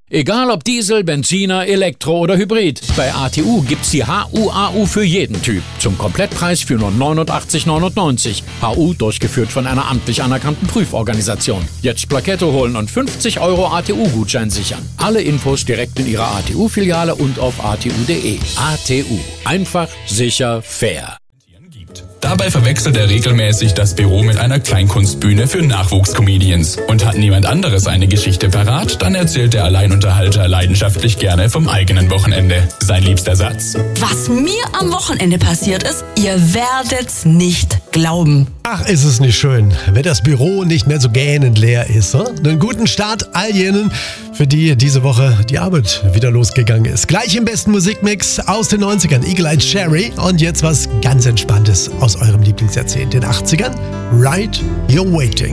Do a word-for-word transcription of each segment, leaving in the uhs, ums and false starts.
Egal ob Diesel, Benziner, Elektro oder Hybrid, bei A T U gibt's die H U A U für jeden Typ. Zum Komplettpreis für nur neunundachtzig neunundneunzig. H U durchgeführt von einer amtlich anerkannten Prüforganisation. Jetzt Plakette holen und fünfzig Euro A T U-Gutschein sichern. Alle Infos direkt in Ihrer A T U-Filiale und auf a t u punkt d e. A T U. Einfach, sicher, fair. Dabei verwechselt er regelmäßig das Büro mit einer Kleinkunstbühne für Nachwuchscomedians. Und hat niemand anderes eine Geschichte parat, dann erzählt der Alleinunterhalter leidenschaftlich gerne vom eigenen Wochenende. Sein liebster Satz: Was mir am Wochenende passiert ist, ihr werdet's nicht glauben. Ach, ist es nicht schön, wenn das Büro nicht mehr so gähnend leer ist. Hm? Einen guten Start all jenen, für die diese Woche die Arbeit wieder losgegangen ist. Gleich im besten Musikmix aus den neunzigern, Eagle Eye Cherry. Und jetzt was ganz Entspanntes aus eurem Lieblingsjahrzehnt, den achtzigern. Right, You're Waiting.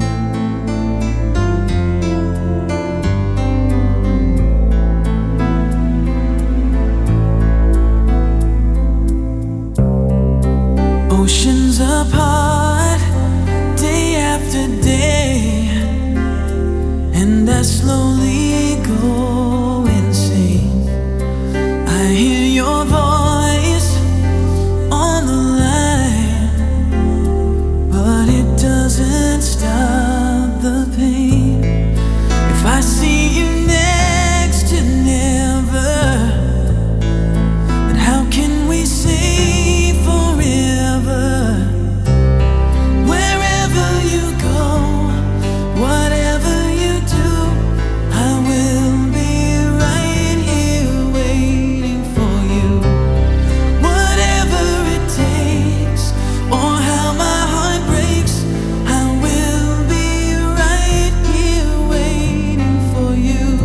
Oceans apart, day after day, and I slowly go insane. I hear your voice on the line, but it doesn't stop the pain. If I see you next to never, then how can we say forever? Wherever you go, whatever you do, I will be right here waiting for you. Whatever it takes, or how my heart breaks, I will be right here waiting for you.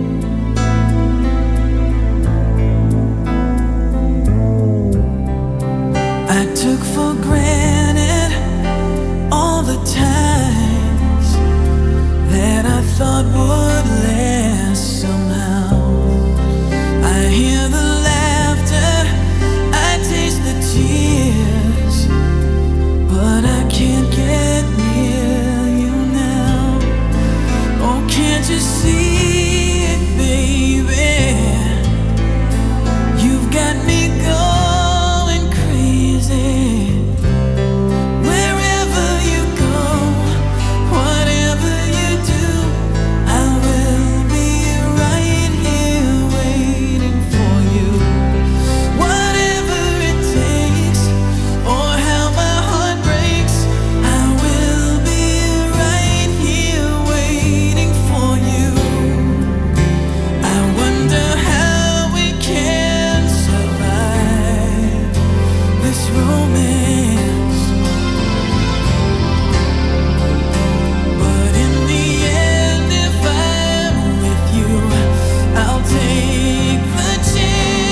I took for granted all the times that I thought would last somehow. I hear the laughter, I taste the tears, but I can't get near you now. Oh, can't you see it, baby? You've got me going crazy. Wherever you go, whatever you do, I will be right here waiting for you. Whatever it takes, or how my heart breaks, I will be right here waiting for you. I wonder how we can survive this romance, but in the end, if I'm with you, I'll take the chance.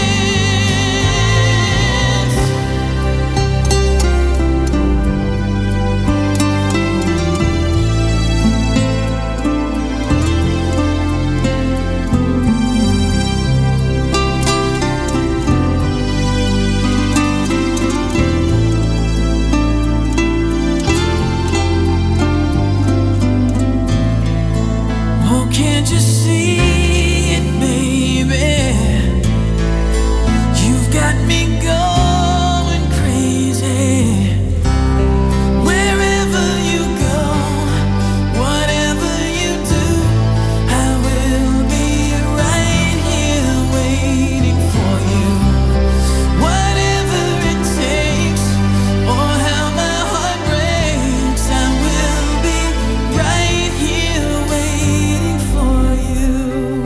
Oh, can't you see it, baby? You've got me going crazy. Wherever you go, whatever you do, I will be right here waiting for you. Whatever it takes, or how my heart breaks, I will be right here waiting for you.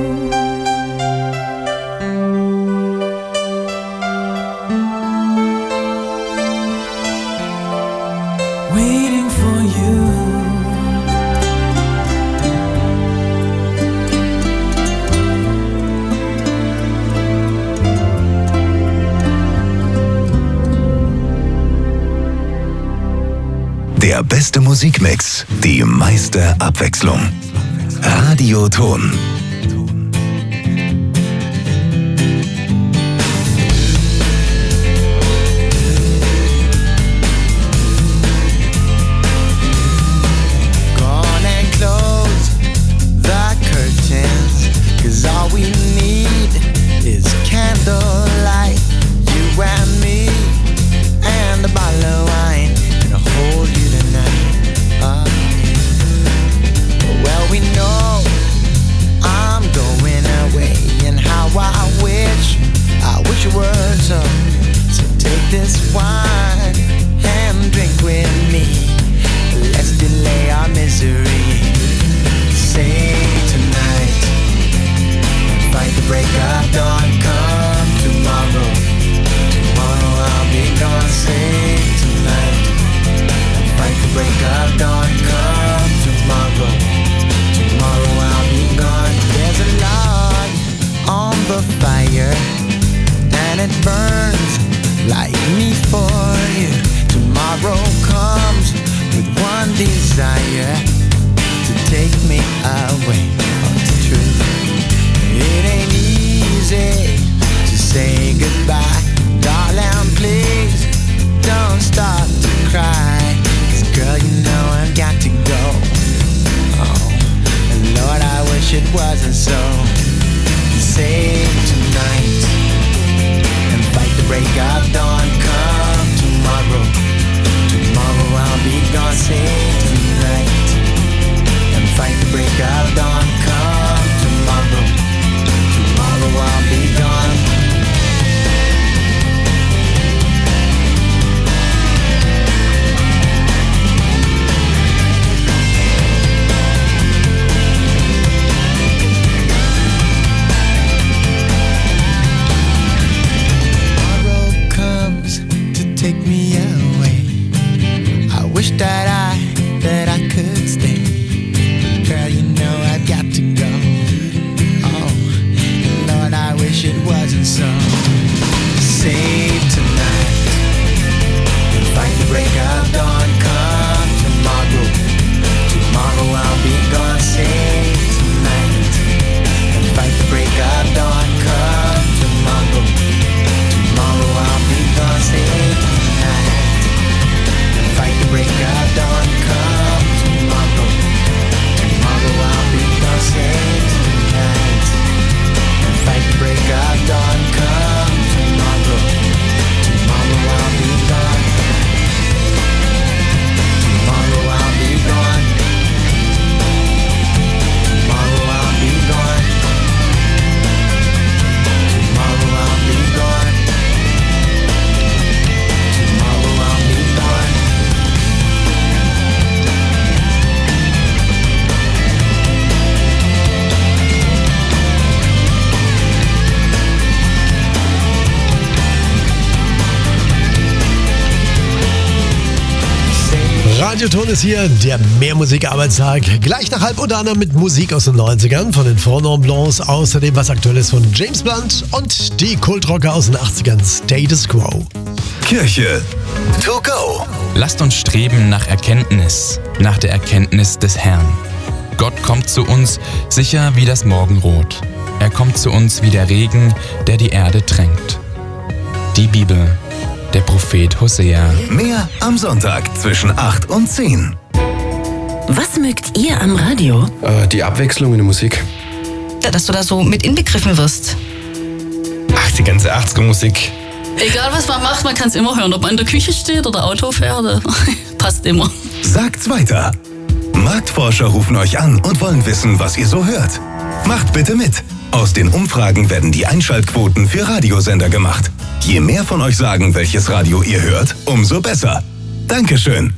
Waiting for you. Der beste Musikmix, die meiste Abwechslung. Radioton. Gone and closed the curtains, 'cause we need is candlelight, you and me, and a bottle of wine, and I'll hold you tonight. Oh, yeah. Well, we know I'm going away, and how I wish, I wish it were so. So take this wine and drink with me. Let's delay our misery. Say tonight, fight the break of dawn. Come tomorrow, tomorrow I'll be gone. Say tonight, fight the break of dawn. Come tomorrow, tomorrow I'll be gone. There's a log on the fire, and it burns like me for you. Tomorrow comes with one desire, to take me away. Oh, it's true. It ain't easy to say goodbye. Darling, please don't start to cry. 'Cause girl, you know I've got to go. Oh, and Lord, I wish it wasn't so. Save tonight and fight the break of dawn. Come tomorrow, tomorrow I'll be gone. Save tonight and fight the break of dawn. Come tomorrow, tomorrow I'll be gone. Tomorrow comes to take me away. I wish that I, that I could stay. Girl, you know I've got to go. Oh, Lord, I wish it wasn't so. Save tonight and fight the break of dawn. Come tomorrow, tomorrow I'll be gone. Save tonight and fight the break of dawn. Come tomorrow, tomorrow I'll be gone. Save tonight and fight the break of dawn. Come tomorrow, tomorrow I'll be gone. Save tonight and fight the break of dawn. Come tomorrow, tomorrow I'll be gone. Tomorrow I'll be gone. Tomorrow I'll be gone. Tomorrow I'll be gone. Tomorrow I'll be gone. Radioton ist hier, der Mehrmusik-Arbeitstag. Gleich nach halb unter anderem mit Musik aus den neunzigern von den Four Non Blondes. Außerdem was Aktuelles von James Blunt und die Kultrocker aus den achtzigern, Status Quo. Kirche to go. Lasst uns streben nach Erkenntnis, nach der Erkenntnis des Herrn. Gott kommt zu uns, sicher wie das Morgenrot. Er kommt zu uns wie der Regen, der die Erde tränkt. Die Bibel, der Prophet Hosea. Mehr am Sonntag zwischen acht und zehn. Was mögt ihr am Radio? Äh, die Abwechslung in der Musik. Dass du da so mit inbegriffen wirst. Ach, die ganze achtziger-Musik. Egal was man macht, man kann es immer hören. Ob man in der Küche steht oder Auto fährt, passt immer. Sagt's weiter. Marktforscher rufen euch an und wollen wissen, was ihr so hört. Macht bitte mit. Aus den Umfragen werden die Einschaltquoten für Radiosender gemacht. Je mehr von euch sagen, welches Radio ihr hört, umso besser. Dankeschön.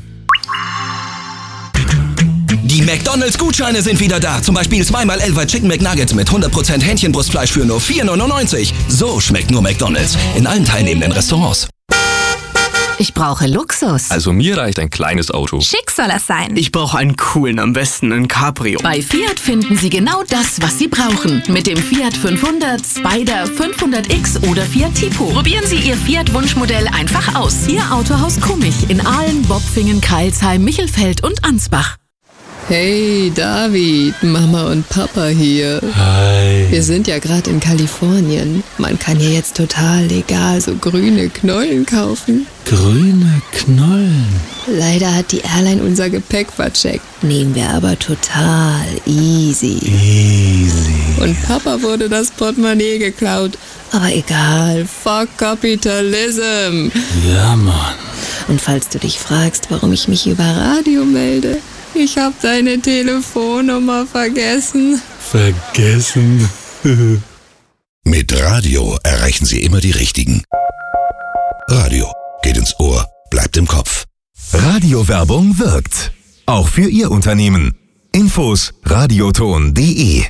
Die McDonalds-Gutscheine sind wieder da. Zum Beispiel zweimal Elva Chicken McNuggets mit hundert Prozent Hähnchenbrustfleisch für nur vier neunundneunzig. So schmeckt nur McDonalds. In allen teilnehmenden Restaurants. Ich brauche Luxus. Also mir reicht ein kleines Auto. Schick soll es sein. Ich brauche einen coolen, am besten ein Cabrio. Bei Fiat finden Sie genau das, was Sie brauchen. Mit dem Fiat fünfhundert, Spider, fünfhundert X oder Fiat Tipo. Probieren Sie Ihr Fiat-Wunschmodell einfach aus. Ihr Autohaus Kummich in Aalen, Bopfingen, Kreilsheim, Michelfeld und Ansbach. Hey David, Mama und Papa hier. Hi. Wir sind ja gerade in Kalifornien. Man kann hier jetzt total legal so grüne Knollen kaufen. Grüne Knollen? Leider hat die Airline unser Gepäck vercheckt. Nehmen wir aber total easy. Easy. Und Papa wurde das Portemonnaie geklaut. Aber egal, fuck Kapitalism. Ja, Mann. Und falls du dich fragst, warum ich mich über Radio melde, ich hab deine Telefonnummer vergessen. Vergessen? Mit Radio erreichen Sie immer die Richtigen. Radio geht ins Ohr, bleibt im Kopf. Radiowerbung wirkt. Auch für Ihr Unternehmen. Infos radioton punkt de.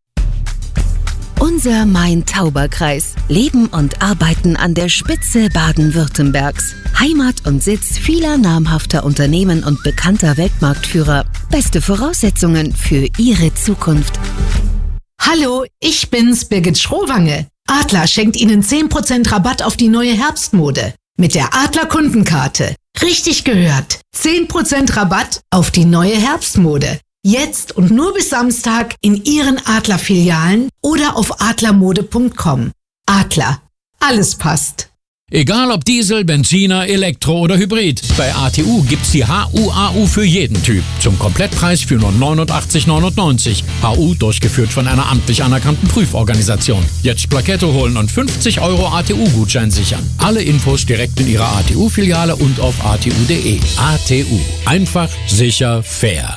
Unser Main-Tauber-Kreis. Leben und arbeiten an der Spitze Baden-Württembergs. Heimat und Sitz vieler namhafter Unternehmen und bekannter Weltmarktführer. Beste Voraussetzungen für Ihre Zukunft. Hallo, ich bin's, Birgit Schrowange. Adler schenkt Ihnen zehn Prozent Rabatt auf die neue Herbstmode. Mit der Adler Kundenkarte. Richtig gehört. zehn Prozent Rabatt auf die neue Herbstmode. Jetzt und nur bis Samstag in Ihren Adler-Filialen oder auf adlermode punkt com. Adler. Alles passt. Egal ob Diesel, Benziner, Elektro oder Hybrid. Bei A T U gibt's die H U A U für jeden Typ. Zum Komplettpreis für nur neunundachtzig neunundneunzig. H U durchgeführt von einer amtlich anerkannten Prüforganisation. Jetzt Plakette holen und fünfzig Euro A T U-Gutschein sichern. Alle Infos direkt in Ihrer A T U-Filiale und auf a t u punkt de. A T U. Einfach, sicher, fair.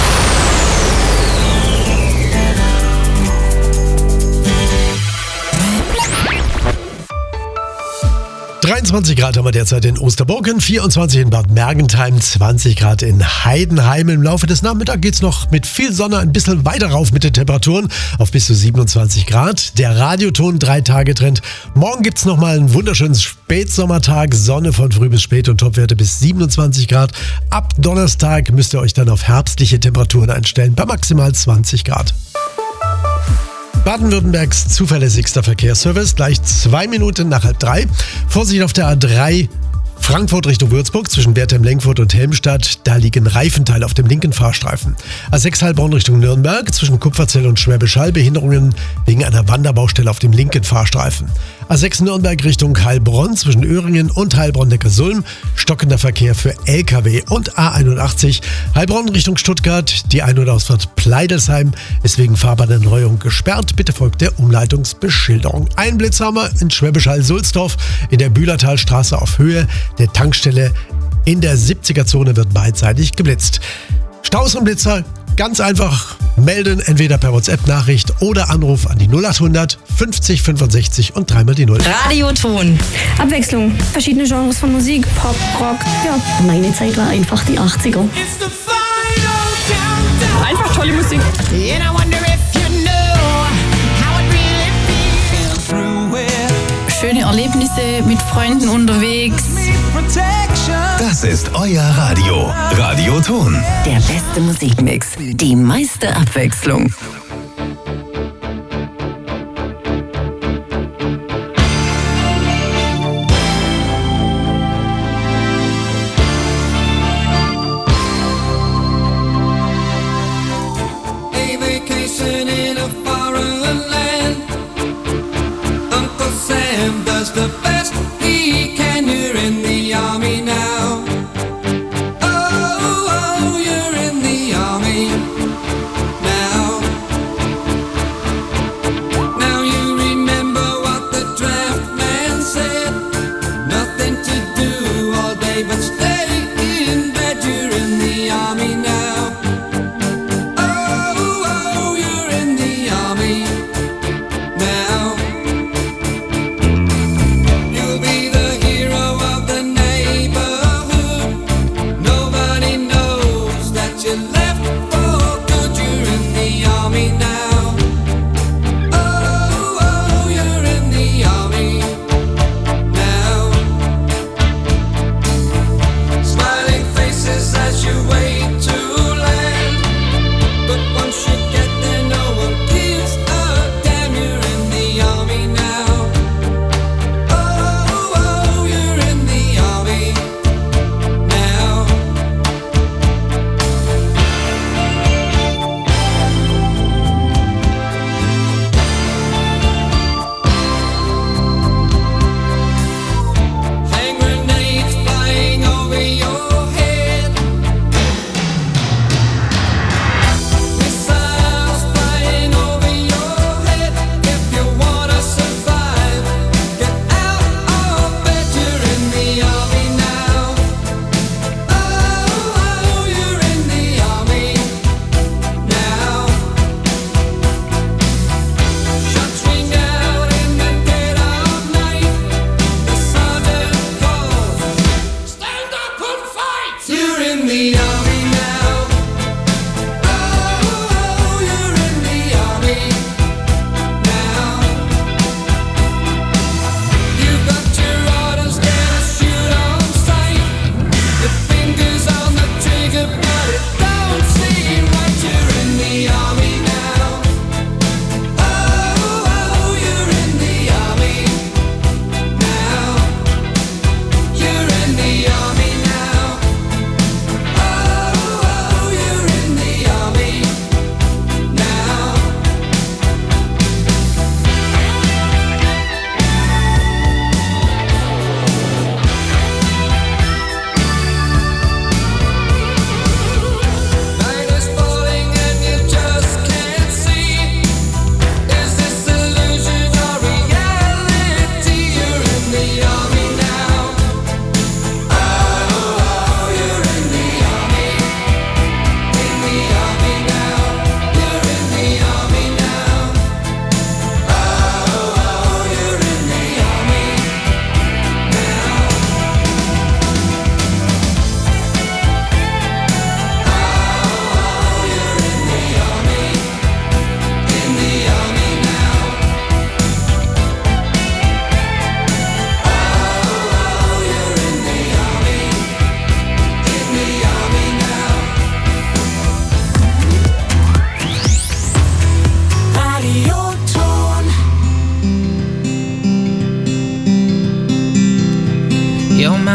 dreiundzwanzig Grad haben wir derzeit in Osterburgen, vierundzwanzig in Bad Mergentheim, zwanzig Grad in Heidenheim. Im Laufe des Nachmittags geht es noch mit viel Sonne ein bisschen weiter rauf mit den Temperaturen auf bis zu siebenundzwanzig Grad. Der Radioton drei-Tage-Trend. Morgen gibt es nochmal einen wunderschönen Spätsommertag, Sonne von früh bis spät und Topwerte bis siebenundzwanzig Grad. Ab Donnerstag müsst ihr euch dann auf herbstliche Temperaturen einstellen, bei maximal zwanzig Grad. Baden-Württembergs zuverlässigster Verkehrsservice, gleich zwei Minuten nach halb drei. Vorsicht auf der A drei Frankfurt Richtung Würzburg zwischen Wertheim-Lenkfurt und Helmstadt. Da liegen Reifenteile auf dem linken Fahrstreifen. A sechs Heilbronn Richtung Nürnberg zwischen Kupferzell und Schwäbisch Hall. Behinderungen wegen einer Wanderbaustelle auf dem linken Fahrstreifen. A sechs Nürnberg Richtung Heilbronn zwischen Öhringen und Heilbronn-Neckarsulm. Stockender Verkehr für L K W und A einundachtzig. Heilbronn Richtung Stuttgart. Die Ein- und Ausfahrt Pleidelsheim ist wegen Fahrbahnerneuerung gesperrt. Bitte folgt der Umleitungsbeschilderung. Ein Blitz haben wir in Schwäbisch Hall-Sulzdorf in der Bühlertalstraße auf Höhe der Tankstelle in der siebziger-Zone wird beidseitig geblitzt. Staus und Blitzer ganz einfach melden, entweder per WhatsApp-Nachricht oder Anruf an die null achthundert fünfzig fünfundsechzig und dreimal die null. Radioton. Abwechslung. Verschiedene Genres von Musik, Pop, Rock. Ja, meine Zeit war einfach die achtziger. Einfach tolle Musik. Schöne Erlebnisse mit Freunden unterwegs. Das ist euer Radio. Radioton. Der beste Musikmix. Die meiste Abwechslung. Does the best he can. You're in the army now. Oh, oh, you're in the army now.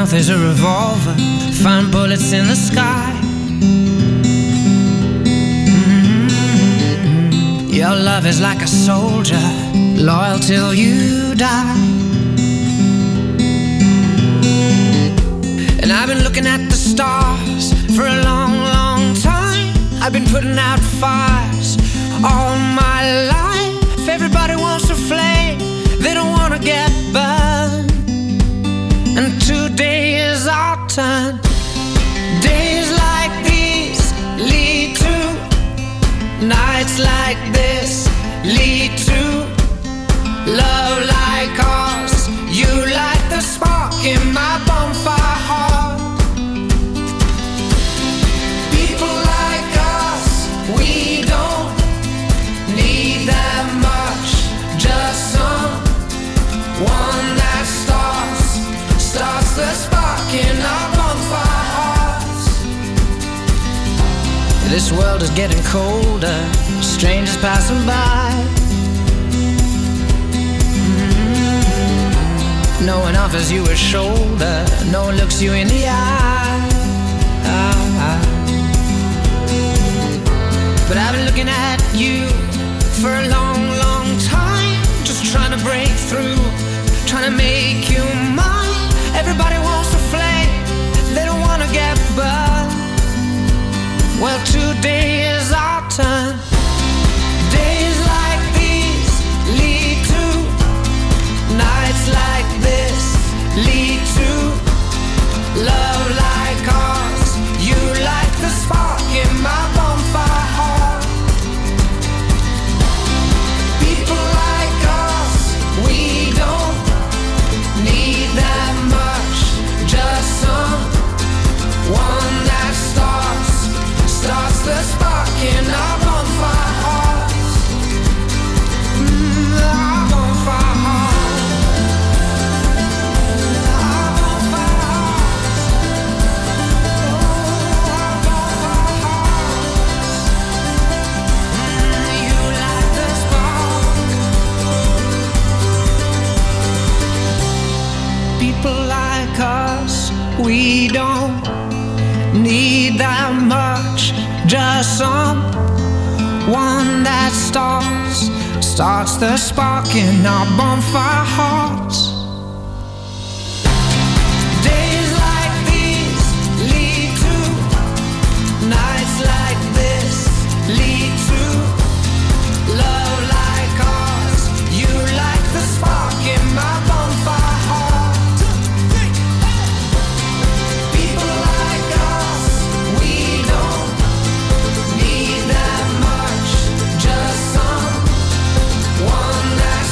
mouth is a revolver, find bullets in the sky. Mm-hmm. Your love is like a soldier, loyal till you die. And I've been looking at the stars for a long, long time. I've been putting out fires all my life. Everybody wants a flame, they don't wanna get burned. And today is our turn. Days like these lead to nights like this, lead to love like ours. You light the spark in my bonfire heart. People like us, we don't need that much, just someone that starts, starts the spark in our bonfire hearts. This world is getting colder, strangers passing by. Mm-hmm. No one offers you a shoulder, no one looks you in the eye. But I've been looking at you for a long, long time, just trying to break through, trying to make you mine. Everybody wants to flame, they don't want to get burned. Well, today is our turn. Days like these lead to nights like this, lead to love like ours. You light the spark in my bonfire heart. People like us, we don't need that much, just someone that starts, starts the spark in our bonfire hearts. Mm, our bonfire hearts. Our bonfire hearts. Oh, our bonfire hearts. Mm, you light the spark. People like us, we don't need that much, just someone that starts, starts the spark in our bonfire hearts.